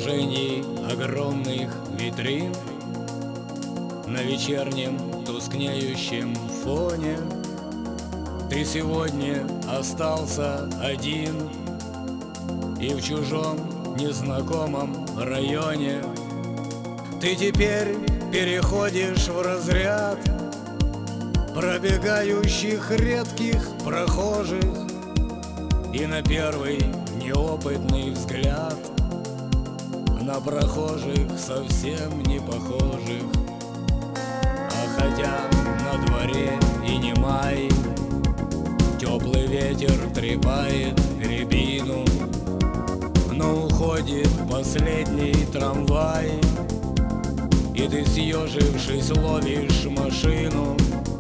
отражений огромных витрин на вечернем тускнеющем фоне. Ты сегодня остался один и в чужом незнакомом районе. Ты теперь переходишь в разряд пробегающих редких прохожих, и на первый неопытный взгляд на прохожих совсем не похожих. А хотя на дворе и не май, теплый ветер трепает рябину, но уходит последний трамвай, и ты, съежившись, ловишь машину.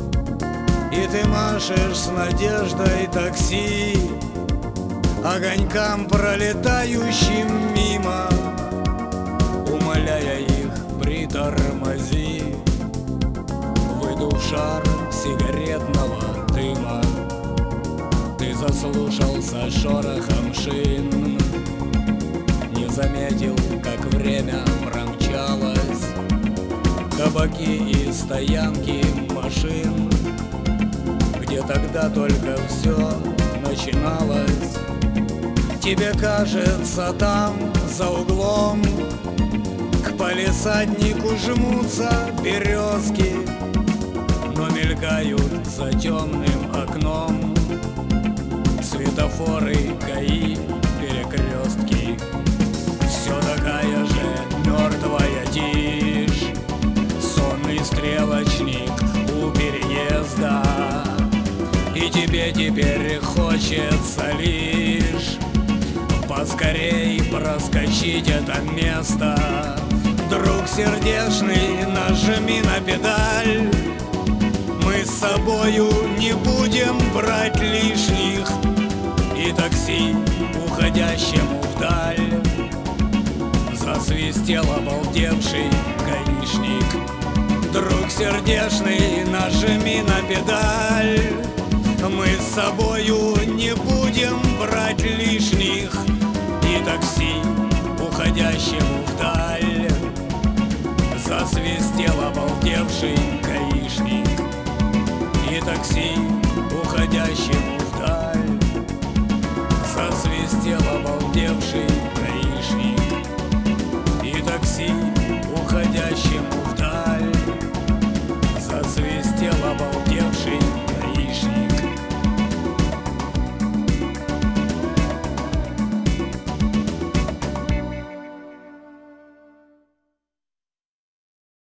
И ты машешь с надеждой такси огонькам, пролетающим мимо, умоляя их: притормози, выдув шар сигаретного дыма. Ты заслушался шорохом шин, не заметил, как время промчалось, кабаки и стоянки машин, где тогда только все начиналось. Тебе кажется, там за углом к палисаднику жмутся березки, но мелькают за темным окном светофоры, ГАИ, перекрестки. Все такая же мертвая тишь, сонный стрелочник у переезда. И тебе теперь хочется лишь поскорей проскочить это место. Друг сердечный, нажми на педаль, мы с собою не будем брать лишних. И такси, уходящему вдаль, засвистел обалдевший гаишник. Друг сердечный, нажми на педаль, мы с собою не будем брать лишних. И такси, уходящему вдаль, засвистел обалдевший гаишник. И такси, уходящему вдаль, засвистел обалдевший